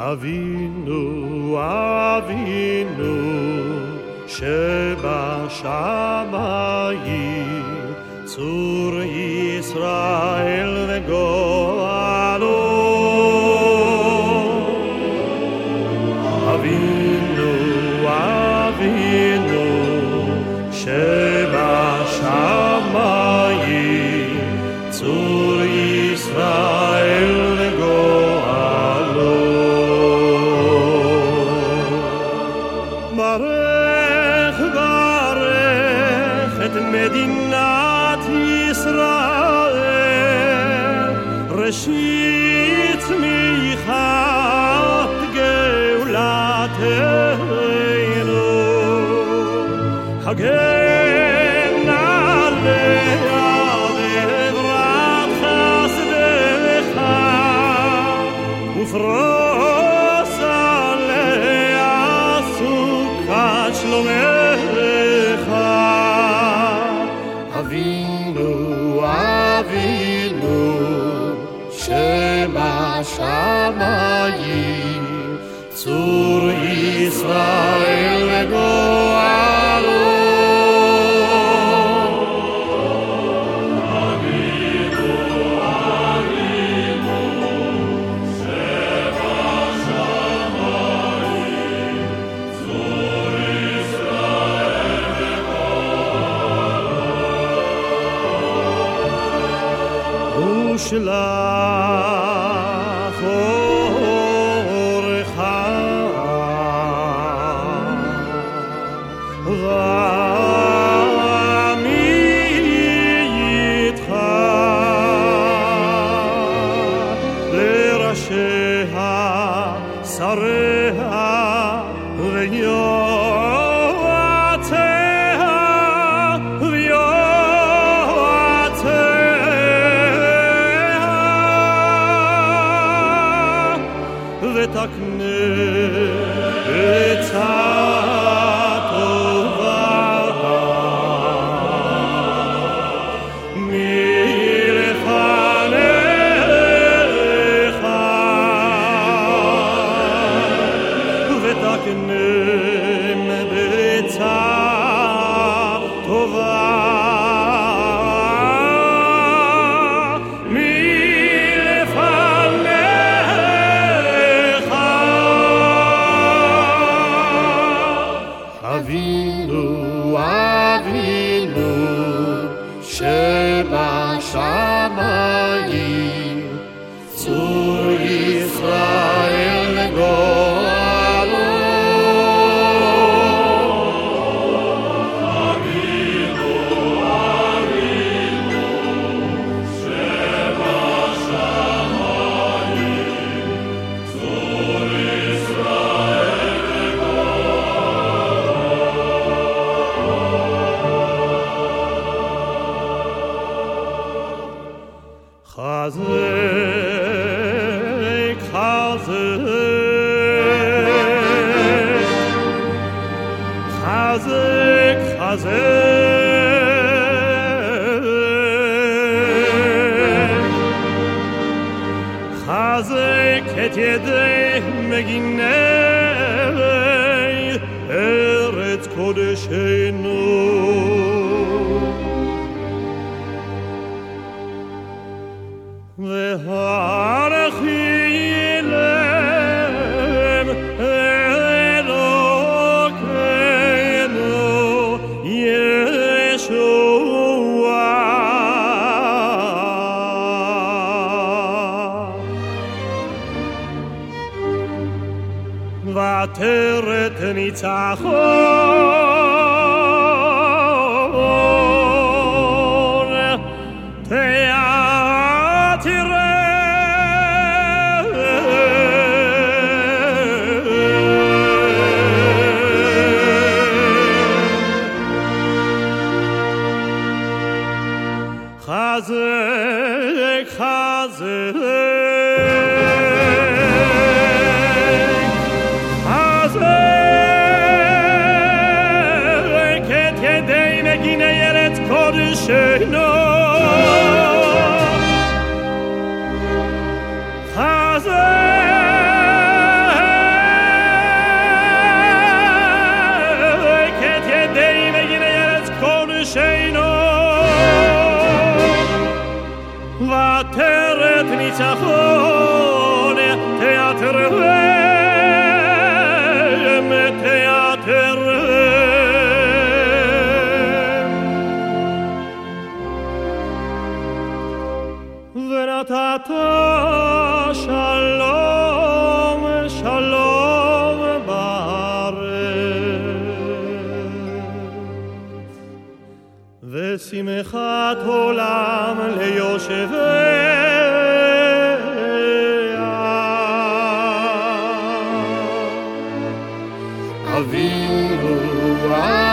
אבינו אבינו שבשמיים צור ישראל וגואלו אבינו אבינו שבשמיים צור ישראל וגואלו ברך ברך את מדינת ישראל ראשית צמיחת גאולתנו הגן עליה בעברת חסדך ופרוס עליה סוכת שלומך אבינו אבינו שבשמיים צור ישראל וגואלו אבינו אבינו שבשמיים צור ישראל וגואלו ושלח אורך ועמי איתך לראשיה שריה ויועציה ותקנה עצה אבינו אבינו שבשמיים צור ישראל גואלו אבינו אבינו שבשמיים צור ישראל חזק חזק חזק חזק חזק את ידי מגיני ארץ קודשנו והערכי לב אלוקינו ישוע ועטרת ניצחון תעטרם חזק חזק חזק את ידי מגיני ארץ קודשנו חזק קודשנו ועטרת ניצחון תיאטרם ונתת שלום שלום ושמחת עולם ליושביה. אבינו